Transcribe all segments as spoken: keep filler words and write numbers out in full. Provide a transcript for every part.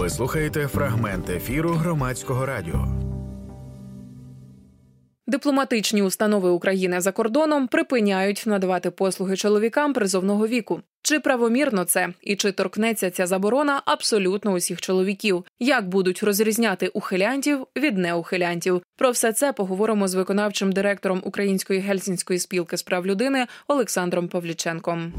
Ви слухаєте фрагмент ефіру Громадського радіо. Дипломатичні установи України за кордоном припиняють надавати послуги чоловікам призовного віку. Чи правомірно це? І чи торкнеться ця заборона абсолютно усіх чоловіків? Як будуть розрізняти ухилянтів від неухилянтів? Про все це поговоримо з виконавчим директором Української Гельсінської спілки з прав людини Олександром Павліченком.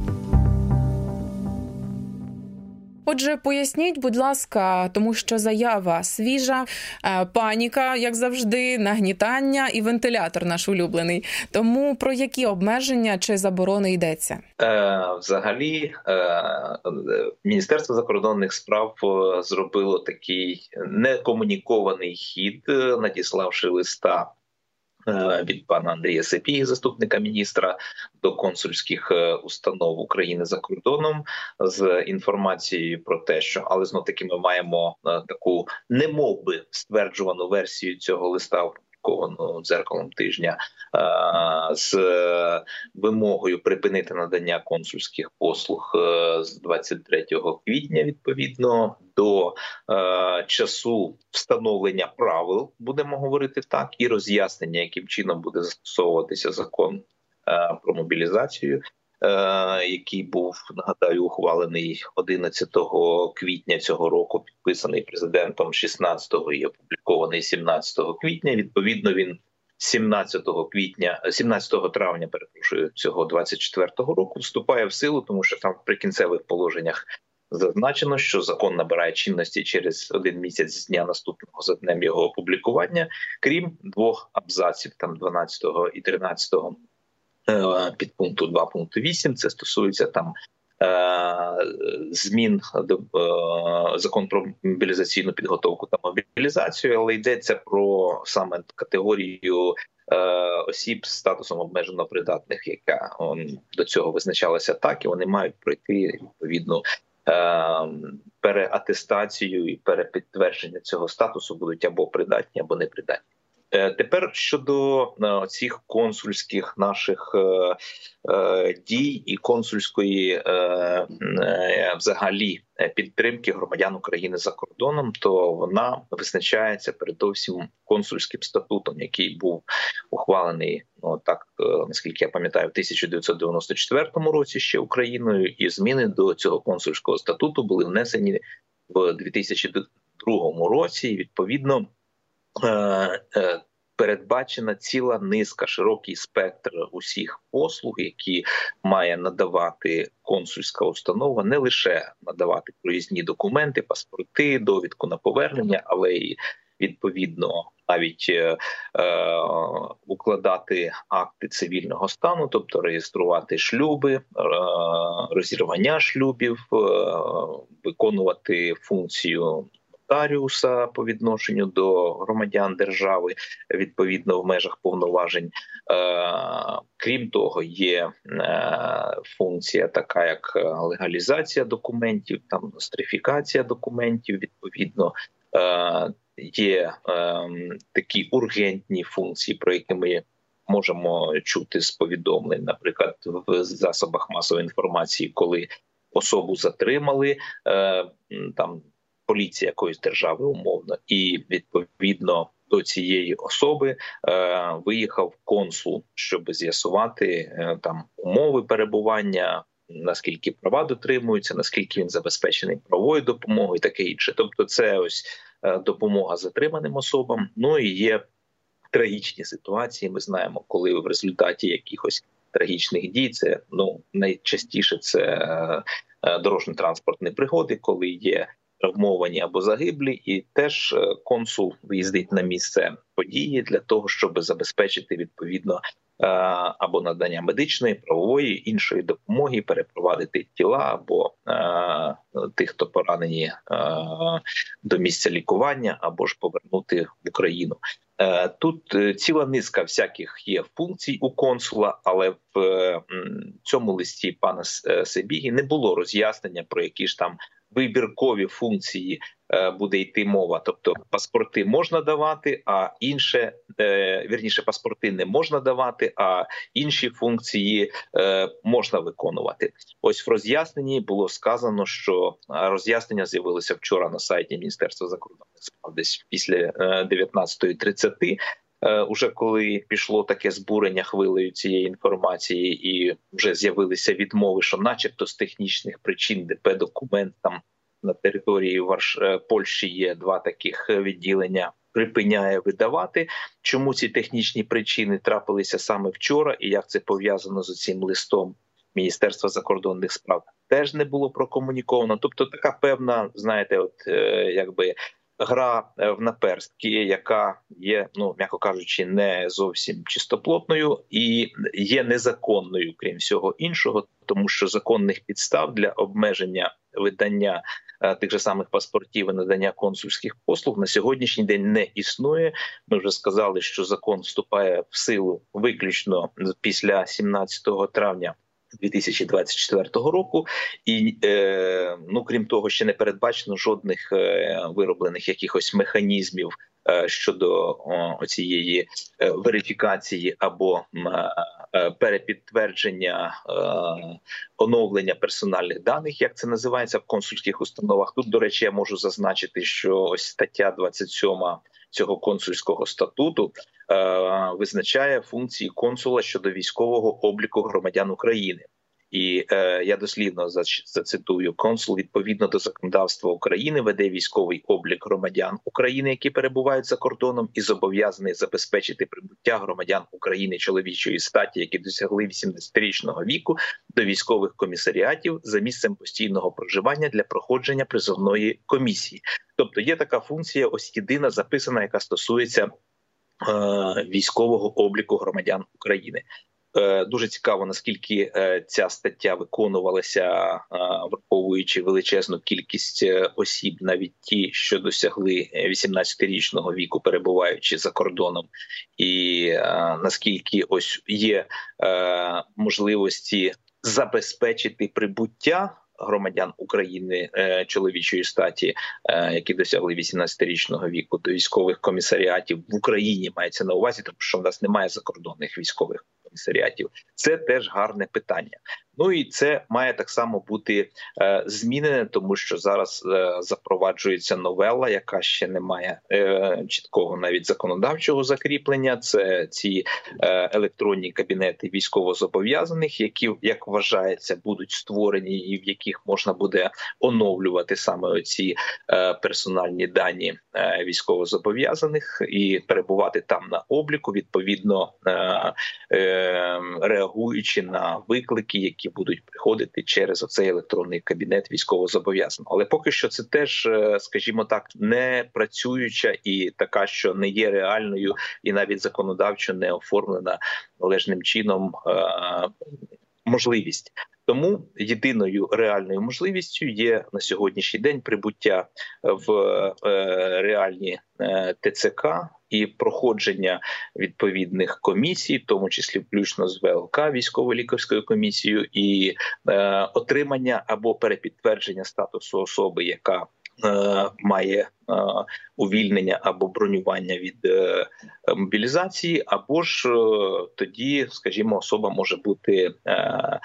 Отже, поясніть, будь ласка, тому що заява свіжа, паніка, як завжди, нагнітання і вентилятор наш улюблений. Тому про які обмеження чи заборони йдеться? Е, взагалі, е, Міністерство закордонних справ зробило такий некомунікований хід, надіславши листа від пана Андрія Сапіги, заступника міністра, до консульських установ України за кордоном з інформацією про те, що, але знов таки ми маємо таку немовби стверджувану версію цього листа, опублікованого дзеркалом тижня, з вимогою припинити надання консульських послуг з двадцять третього квітня, відповідно, до е, часу встановлення правил, будемо говорити так, і роз'яснення, яким чином буде застосовуватися закон е, про мобілізацію, е, який був, нагадаю, ухвалений одинадцятого квітня цього року, підписаний президентом шістнадцятого і опублікований сімнадцятого квітня. Відповідно, він сімнадцятого квітня, сімнадцятого травня, перепрошую, цього двадцять четвертого року вступає в силу, тому що там в прикінцевих положеннях зазначено, що закон набирає чинності через один місяць з дня наступного за днем його опублікування, крім двох абзаців, там дванадцятого і тринадцятого підпункту два пункту вісім. Це стосується там змін до закон про мобілізаційну підготовку та мобілізацію, але йдеться про саме категорію осіб з статусом обмежено придатних, яка до цього визначалася так, і вони мають пройти відповідну переатестацію і перепідтвердження цього статусу, будуть або придатні, або непридатні. Тепер щодо цих консульських наших дій і консульської взагалі підтримки громадян України за кордоном, то вона визначається передовсім консульським статутом, який був ухвалений, ну так, наскільки я пам'ятаю, в тисяча дев'ятсот дев'яносто четвертому році ще Україною, і зміни до цього консульського статуту були внесені в дві тисячі другому році, і відповідно передбачена ціла низка, широкий спектр усіх послуг, які має надавати консульська установа, не лише надавати проїзні документи, паспорти, довідку на повернення, але й відповідно навіть е, укладати акти цивільного стану, тобто реєструвати шлюби, е, розірвання шлюбів, е, виконувати функцію нотаріуса по відношенню до громадян держави, відповідно в межах повноважень. Крім того, є функція така, як легалізація документів, там нострифікація документів, відповідно. Є такі ургентні функції, про які ми можемо чути з повідомлень, наприклад, в засобах масової інформації, коли особу затримали, там, поліція якоїсь держави умовно, і відповідно до цієї особи е, виїхав консул, щоб з'ясувати е, там умови перебування, наскільки права дотримуються, наскільки він забезпечений правовою допомогою і таке інше. Тобто це ось е, допомога затриманим особам. Ну і є трагічні ситуації, ми знаємо, коли в результаті якихось трагічних дій, це ну найчастіше це е, е, дорожньо-транспортні пригоди, коли є травмовані або загиблі, і теж консул виїздить на місце події для того, щоб забезпечити відповідно або надання медичної, правової, іншої допомоги, перепровадити тіла або тих, хто поранені, до місця лікування, або ж повернути в Україну. Тут ціла низка всяких є функцій у консула, але в цьому листі пана Сапіги не було роз'яснення про які ж там вибіркові функції буде йти мова. Тобто паспорти можна давати, а інше, вірніше, паспорти не можна давати, а інші функції можна виконувати. Ось в роз'ясненні було сказано, що роз'яснення з'явилося вчора на сайті Міністерства закордонних справ десь після дев'ятнадцятої тридцять. Уже коли пішло таке збурення хвилею цієї інформації і вже з'явилися відмови, що начебто з технічних причин ді пе-документ там на території Варш... Польщі є два таких відділення, припиняє видавати. Чому ці технічні причини трапилися саме вчора і як це пов'язано з цим листом Міністерства закордонних справ, теж не було прокомуніковано. Тобто така певна, знаєте, от якби гра в наперстки, яка є, ну, м'яко кажучи, не зовсім чистоплотною і є незаконною, крім всього іншого, тому що законних підстав для обмеження видання тих же самих паспортів і надання консульських послуг на сьогоднішній день не існує. Ми вже сказали, що закон вступає в силу виключно після сімнадцятого травня дві тисячі двадцять четвертого року, і е, ну крім того, ще не передбачено жодних е, вироблених якихось механізмів е, щодо цієї е, верифікації або е, перепідтвердження е, оновлення персональних даних, як це називається в консульських установах. Тут, до речі, я можу зазначити, що ось стаття двадцять сьома цього консульського статуту е, визначає функції консула щодо військового обліку громадян України. І е, я дослівно зацитую: консул відповідно до законодавства України веде військовий облік громадян України, які перебувають за кордоном, і зобов'язаний забезпечити прибуття громадян України чоловічої статі, які досягли вісімнадцятирічного віку, до військових комісаріатів за місцем постійного проживання для проходження призовної комісії. Тобто є така функція, ось єдина записана, яка стосується е, військового обліку громадян України. Дуже цікаво, наскільки ця стаття виконувалася, враховуючи величезну кількість осіб, навіть ті, що досягли вісімнадцятирічного віку, перебуваючи за кордоном, і наскільки ось є можливості забезпечити прибуття громадян України чоловічої статі, які досягли вісімнадцятирічного віку, до військових комісаріатів в Україні, мається на увазі, тому що в нас немає закордонних військових комісаріатів. Це теж гарне питання. Ну і це має так само бути е, змінене, тому що зараз е, запроваджується новела, яка ще не має е, чіткого навіть законодавчого закріплення. Це ці е, електронні кабінети військовозобов'язаних, які, як вважається, будуть створені і в яких можна буде оновлювати саме оці е, персональні дані е, військовозобов'язаних і перебувати там на обліку, відповідно е, е, реагуючи на виклики, які які будуть приходити через оцей електронний кабінет військовозобов'язаного. Але поки що це теж, скажімо так, не працююча і така, що не є реальною і навіть законодавчо не оформлена належним чином можливість. Тому єдиною реальною можливістю є на сьогоднішній день прибуття в реальні те це ка і проходження відповідних комісій, в тому числі включно з ве ел ка, військово-лікарською комісією, і е, отримання або перепідтвердження статусу особи, яка е, має е, увільнення або бронювання від е, мобілізації, або ж е, тоді, скажімо, особа може бути е, е,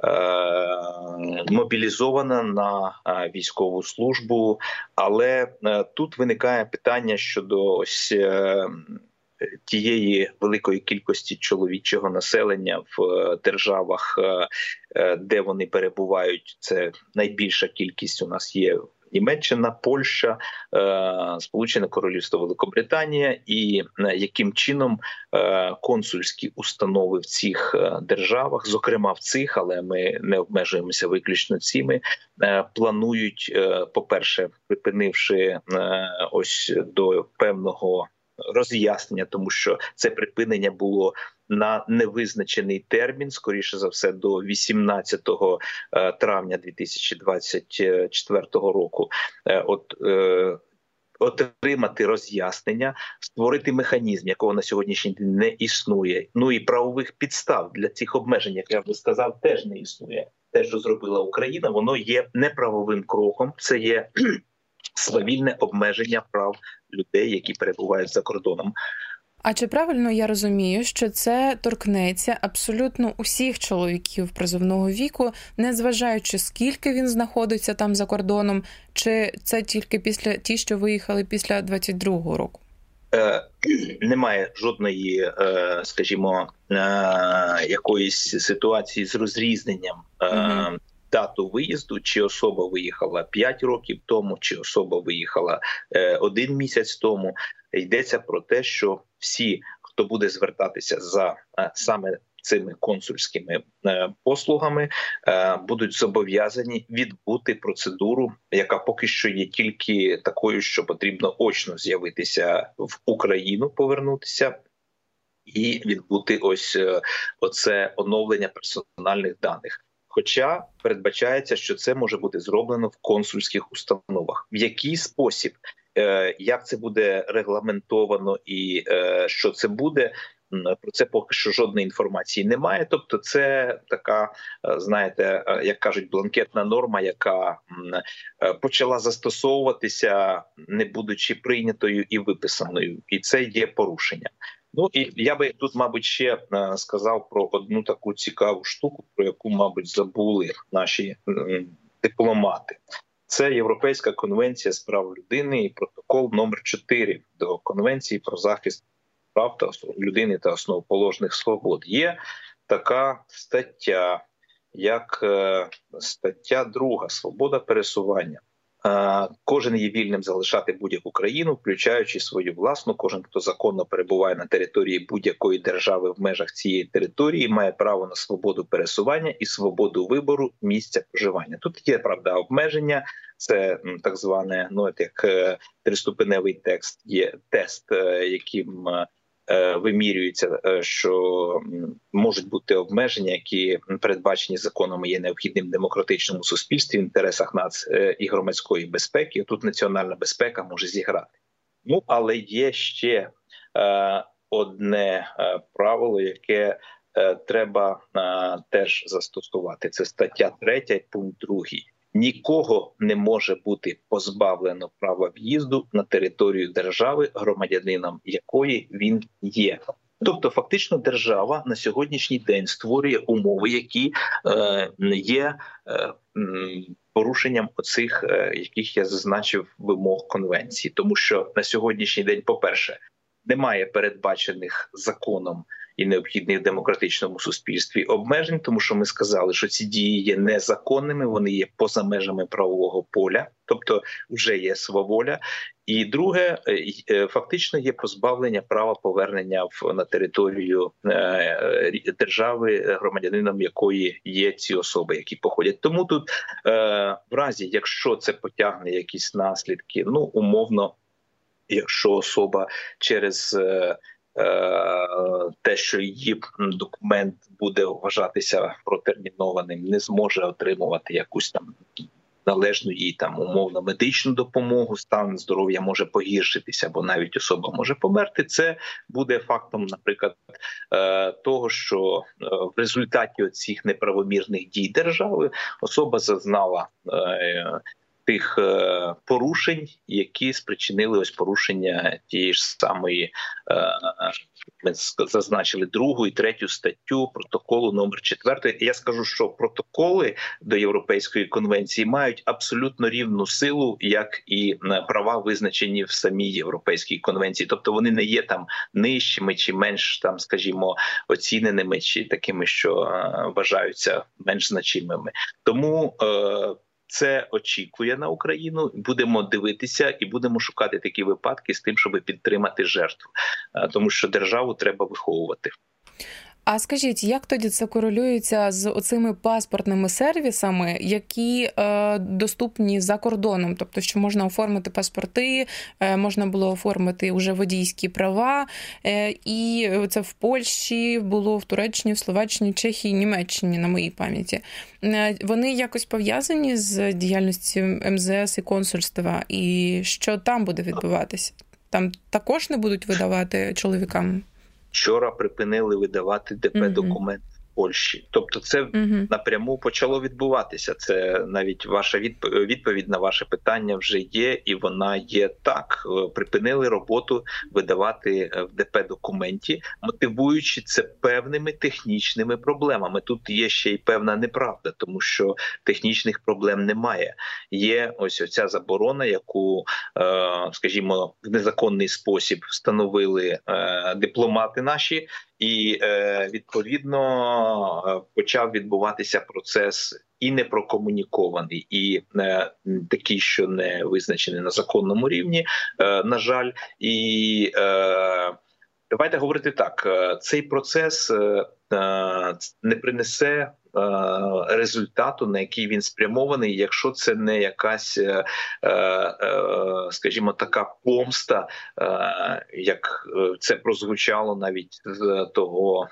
мобілізована на е, військову службу. Але е, тут виникає питання щодо ось е, тієї великої кількості чоловічого населення в державах, е, де вони перебувають. Це найбільша кількість у нас є Німеччина, Польща, Сполучене Королівство, Великобританія, і яким чином консульські установи в цих державах, зокрема в цих, але ми не обмежуємося виключно цими, планують, по-перше, припинивши ось до певного роз'яснення, тому що це припинення було на невизначений термін, скоріше за все, до вісімнадцятого травня дві тисячі двадцять четвертого року. От е, отримати роз'яснення, створити механізм, якого на сьогоднішній день не існує. Ну і правових підстав для цих обмежень, як я вже сказав, теж не існує. Те, що зробила Україна, воно є неправовим кроком. Це є свавільне обмеження прав людей, які перебувають за кордоном. А чи правильно я розумію, що це торкнеться абсолютно усіх чоловіків призовного віку, незважаючи скільки він знаходиться там за кордоном, чи це тільки після ті, що виїхали після двадцять другого року? Е, немає жодної, е, скажімо, е, якоїсь ситуації з розрізненням е, mm-hmm. дату виїзду, чи особа виїхала п'ять років тому, чи особа виїхала е, один місяць тому. Йдеться про те, що всі, хто буде звертатися за е, саме цими консульськими е, послугами, е, будуть зобов'язані відбути процедуру, яка поки що є тільки такою, що потрібно очно з'явитися в Україну, повернутися і відбути ось е, оце оновлення персональних даних. Хоча передбачається, що це може бути зроблено в консульських установах. В який спосіб, е, як це буде регламентовано і е, що це буде, про це поки що жодної інформації немає. Тобто це така, знаєте, як кажуть, бланкетна норма, яка почала застосовуватися, не будучи прийнятою і виписаною. І це є порушення. Ну і я би тут, мабуть, ще сказав про одну таку цікаву штуку, про яку, мабуть, забули наші дипломати. Це Європейська конвенція з прав людини і протокол номер чотири до Конвенції про захист прав та людини та основоположних свобод. Є така стаття, як стаття друга «Свобода пересування». Кожен є вільним залишати будь-яку країну, включаючи свою власну. Кожен, хто законно перебуває на території будь-якої держави в межах цієї території, має право на свободу пересування і свободу вибору місця проживання. Тут є, правда, обмеження. Це так зване, ну, як триступеневий текст, є тест, яким вимірюється, що можуть бути обмеження, які передбачені законом, є необхідним в демократичному суспільстві в інтересах нац і громадської безпеки. Тут національна безпека може зіграти. Ну, але є ще е, одне е, правило, яке е, треба е, теж застосувати. Це стаття третя, пункт другий. Нікого не може бути позбавлено права в'їзду на територію держави, громадянином якої він є. Тобто, фактично, держава на сьогоднішній день створює умови, які е, є е, порушенням оцих, е, яких я зазначив, вимог конвенції. Тому що на сьогоднішній день, по-перше, немає передбачених законом і необхідних в демократичному суспільстві обмежень, тому що ми сказали, що ці дії є незаконними, вони є поза межами правового поля, тобто вже є сваволя. І друге, фактично є позбавлення права повернення в, на територію е, держави, громадянином якої є ці особи, які походять. Тому тут е, в разі, якщо це потягне якісь наслідки, ну, умовно, якщо особа через е, те, що її документ буде вважатися протермінованим, не зможе отримувати якусь там належну їй там умовно медичну допомогу, стан здоров'я може погіршитися, або навіть особа може померти, це буде фактом, наприклад, того, що в результаті цих неправомірних дій держави особа зазнала тих е, порушень, які спричинили ось порушення тієї ж самої, е, ми зазначили другу і третю статтю протоколу номер чотири. Я скажу, що протоколи до Європейської конвенції мають абсолютно рівну силу, як і права, визначені в самій Європейській конвенції. Тобто вони не є там нижчими чи менш, там, скажімо, оціненими, чи такими, що е, вважаються менш значимими. Тому е, це очікує на Україну. Будемо дивитися і будемо шукати такі випадки з тим, щоб підтримати жертву. Тому що державу треба виховувати. А скажіть, як тоді це корелюється з оцими паспортними сервісами, які е, доступні за кордоном? Тобто, що можна оформити паспорти, е, можна було оформити вже водійські права, е, і це в Польщі було, в Туреччині, в Словаччині, Чехії, Німеччині, на моїй пам'яті. Е, вони якось пов'язані з діяльністю ем зе ес і консульства? І що там буде відбуватися? Там також не будуть видавати чоловікам? Вчора припинили видавати де пе документи. Польщі. Тобто це угу. напряму почало відбуватися. Це навіть ваша відповідь на ваше питання вже є, і вона є так. Припинили роботу видавати в ДП документі, мотивуючи це певними технічними проблемами. Тут є ще й певна неправда, тому що технічних проблем немає. Є ось оця заборона, яку, скажімо, в незаконний спосіб встановили дипломати наші, і, відповідно, почав відбуватися процес і не прокомунікований, і е, такий, що не визначений на законному рівні, е, на жаль. І е, давайте говорити так, цей процес е, не принесе результату, на який він спрямований, якщо це не якась, скажімо, така помста, як це прозвучало навіть з того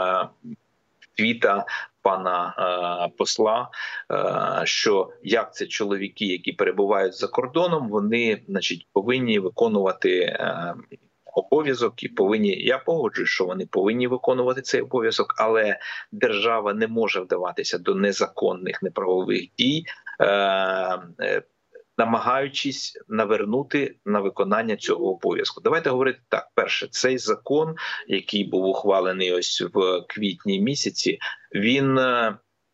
твіта пана е, посла, е, що як це чоловіки, які перебувають за кордоном, вони, значить, повинні виконувати е, обов'язок і повинні, я погоджуюсь, що вони повинні виконувати цей обов'язок, але держава не може вдаватися до незаконних, неправових дій, е, е, намагаючись навернути на виконання цього обов'язку. Давайте говорити так. Перше, цей закон, який був ухвалений ось в квітні місяці, він, е,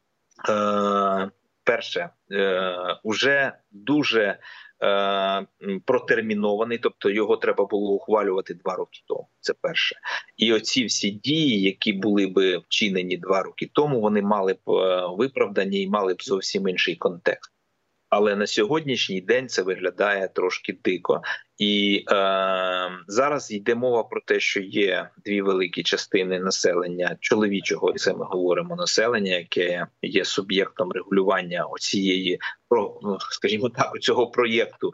перше, е, уже дуже е, протермінований, тобто його треба було ухвалювати два роки тому. Це перше. І оці всі дії, які були б вчинені два роки тому, вони мали б виправдані і мали б зовсім інший контекст. Але на сьогоднішній день це виглядає трошки дико. І е, зараз йде мова про те, що є дві великі частини населення чоловічого, і це ми говоримо, населення, яке є суб'єктом регулювання оцієї, скажімо так, цього проєкту,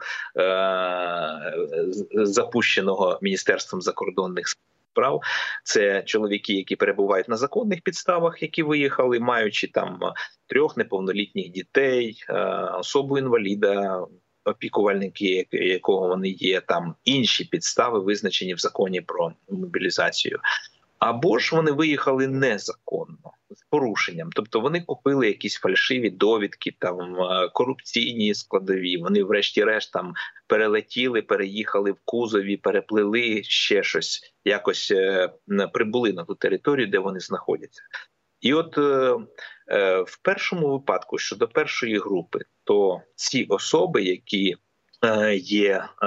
е, запущеного Міністерством закордонних справ. Прав це чоловіки, які перебувають на законних підставах, які виїхали, маючи там трьох неповнолітніх дітей, особу інваліда, опікувальники, якого вони є, там інші підстави визначені в законі про мобілізацію. Або ж вони виїхали незаконно, з порушенням. Тобто вони купили якісь фальшиві довідки, там корупційні складові. Вони врешті-решт там перелетіли, переїхали в кузові, переплили ще щось, якось е, прибули на ту територію, де вони знаходяться. І от е, е, в першому випадку, щодо першої групи, то ці особи, які е, є, е,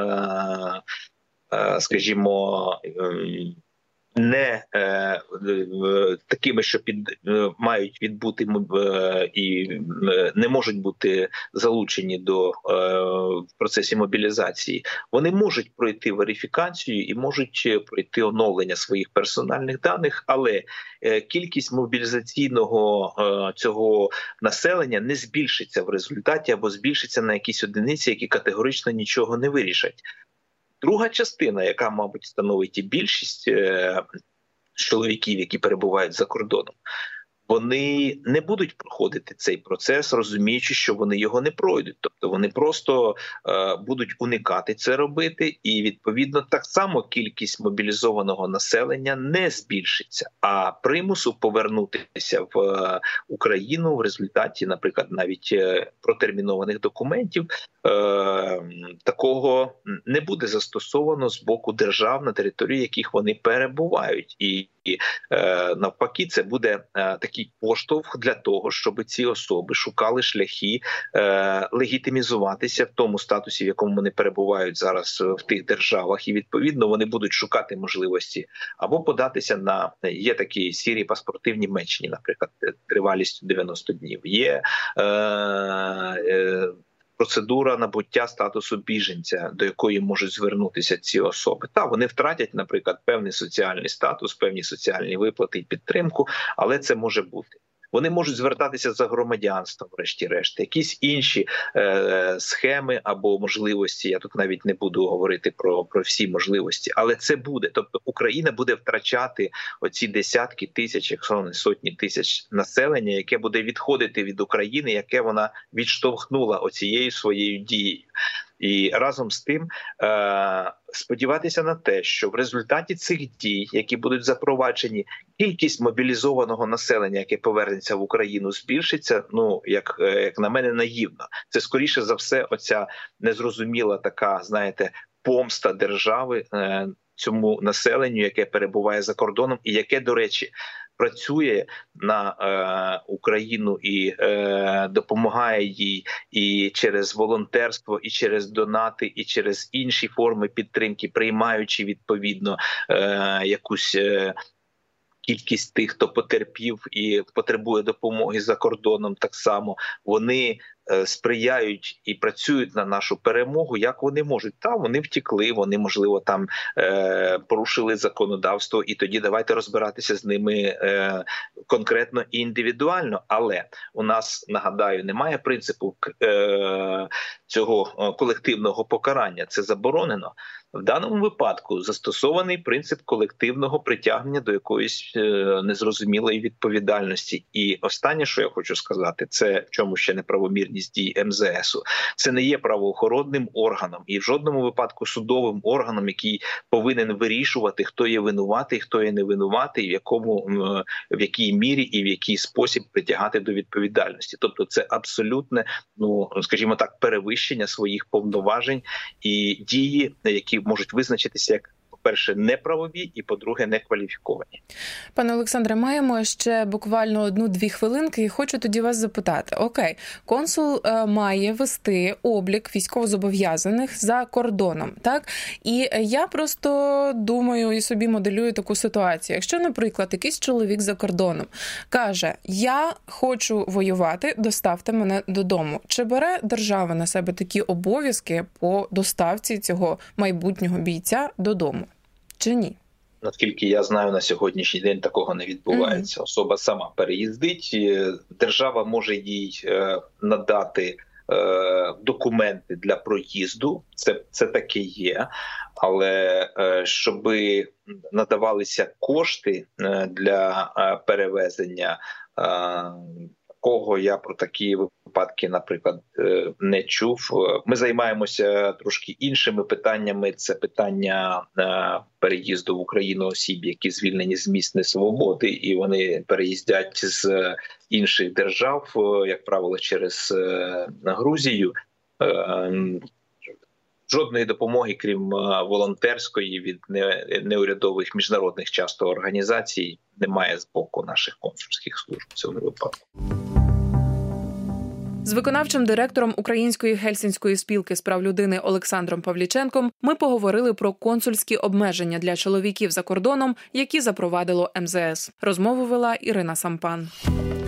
е, скажімо, е, не е, такими, що під е, мають відбути е, і е, не можуть бути залучені до е, в процесі мобілізації, вони можуть пройти верифікацію і можуть пройти оновлення своїх персональних даних, але е, кількість мобілізаційного е, цього населення не збільшиться в результаті або збільшиться на якісь одиниці, які категорично нічого не вирішать. Друга частина, яка, мабуть, становить і більшість е- чоловіків, які перебувають за кордоном, вони не будуть проходити цей процес, розуміючи, що вони його не пройдуть. Тобто вони просто е- будуть уникати це робити, і, відповідно, так само кількість мобілізованого населення не збільшиться, а примусу повернутися в е- Україну в результаті, наприклад, навіть е- протермінованих документів, Е, такого не буде застосовано з боку держав, на території яких вони перебувають. І, і е, навпаки, це буде е, такий поштовх для того, щоб ці особи шукали шляхи е, легітимізуватися в тому статусі, в якому вони перебувають зараз в тих державах. І, відповідно, вони будуть шукати можливості або податися на, є такі сірі паспорти в Німеччині, наприклад, тривалістю дев'яносто днів. Є е, е, процедура набуття статусу біженця, до якої можуть звернутися ці особи. Та, вони втратять, наприклад, певний соціальний статус, певні соціальні виплати і підтримку, але це може бути. Вони можуть звертатися за громадянством, врешті-решт, якісь інші е, схеми або можливості. Я тут навіть не буду говорити про, про всі можливості, але це буде. Тобто Україна буде втрачати оці десятки тисяч, якщо не сотні тисяч населення, яке буде відходити від України, яке вона відштовхнула оцією своєю дією. І разом з тим е- сподіватися на те, що в результаті цих дій, які будуть запроваджені, кількість мобілізованого населення, яке повернеться в Україну, збільшиться, ну, як, як на мене, наївно. Це, скоріше за все, оця незрозуміла така, знаєте, помста держави е- цьому населенню, яке перебуває за кордоном і яке, до речі, працює на е, Україну і е, допомагає їй і через волонтерство, і через донати, і через інші форми підтримки, приймаючи відповідно е, якусь е, кількість тих, хто потерпів і потребує допомоги за кордоном, так само вони е, сприяють і працюють на нашу перемогу, як вони можуть. Та вони втекли, вони, можливо, там е, порушили законодавство, і тоді давайте розбиратися з ними е, конкретно і індивідуально. Але у нас, нагадаю, немає принципу е, цього колективного покарання. Це заборонено. В даному випадку застосований принцип колективного притягнення до якоїсь е, незрозумілої відповідальності. І останнє, що я хочу сказати, це в чому ще неправомірність дій ем зе есу. Це не є правоохоронним органом і в жодному випадку судовим органом, який повинен вирішувати, хто є винуватий, хто є не винуватий, в якому в якій мірі і в який спосіб притягати до відповідальності. Тобто це абсолютне, ну скажімо так, перевищення своїх повноважень і дії, які можуть визначитися як, по-перше, неправові і, по-друге, некваліфіковані. Пане Олександре, маємо ще буквально одну-дві хвилинки і хочу тоді вас запитати. Окей, консул е, має вести облік військовозобов'язаних за кордоном, так? І я просто думаю і собі моделюю таку ситуацію. Якщо, наприклад, якийсь чоловік за кордоном каже, я хочу воювати, доставте мене додому. Чи бере держава на себе такі обов'язки по доставці цього майбутнього бійця додому? Чи ні? Наскільки я знаю, на сьогоднішній день такого не відбувається. Mm-hmm. Особа сама переїздить, держава може їй надати документи для проїзду, це, це таке є, але щоб надавалися кошти для перевезення, кого я про такі випадки, наприклад, не чув. Ми займаємося трошки іншими питаннями. Це питання переїзду в Україну осіб, які звільнені з місць несвободи, і вони переїздять з інших держав, як правило, через Грузію. Жодної допомоги, крім волонтерської, від неурядових міжнародних часто організацій, немає з боку наших консульських служб в цьому випадку. З виконавчим директором Української Гельсінської спілки з прав людини Олександром Павліченком ми поговорили про консульські обмеження для чоловіків за кордоном, які запровадило ем зе ес. Розмову вела Ірина Сампан.